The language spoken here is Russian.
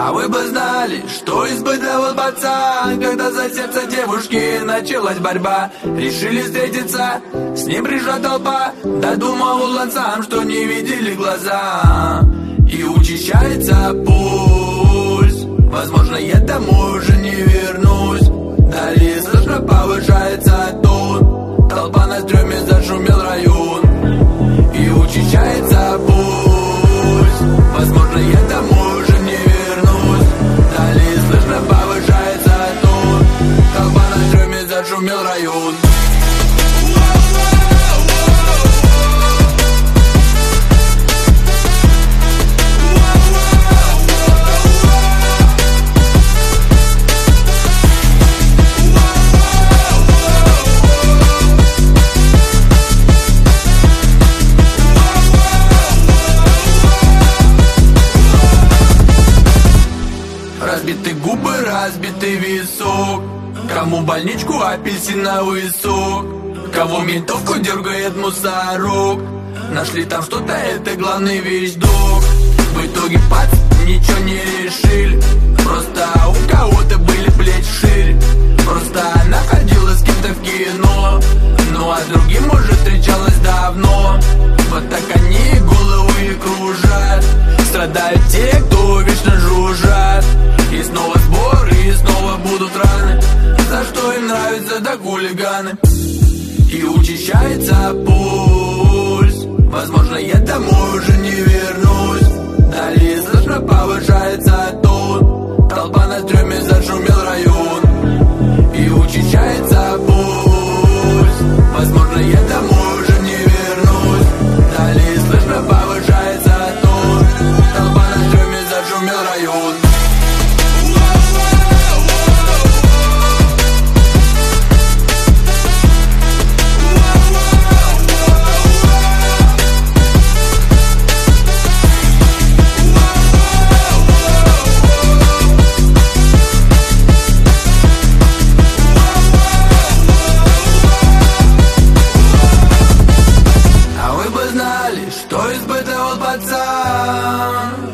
А вы бы знали, что испытывал пацан, когда за сердце девушки началась борьба. Решили встретиться, с ним пришла толпа, додумывал он сам, что не видели глаза. И учащается пульс, возможно, я домой уже не вернусь. Далее слышно повышается тон, толпа на стреме, зашумел район. И учащается пульс, возможно, я домой уже не вернусь. Далее слышно повышается тон, толпа на стреме, зашумел район. Разбиты губы, разбитый висок, кому больничку, апельсиновый сок, кого ментовку дергает мусорок. Нашли там что-то, это главный вещдок. В итоге пац, ничего не решили, просто у кого-то были плечи шире. Просто она ходила с кем-то в кино, ну а другим уже встречалась давно. Вот так они головы кружат, страдают те, кто вечно жужжат. И снова сбор, и снова будут раны, за что им нравятся да хулиганы. И учащается пульс, возможно, я домой уже не вернусь. Далее слышно повышается тон, толпа на стреме, зашумел район. И учащается пульс, возможно, я домой уже не вернусь. Далее слышно повышается тон, толпа на стреме, зашумел район. Что испытывал пацан,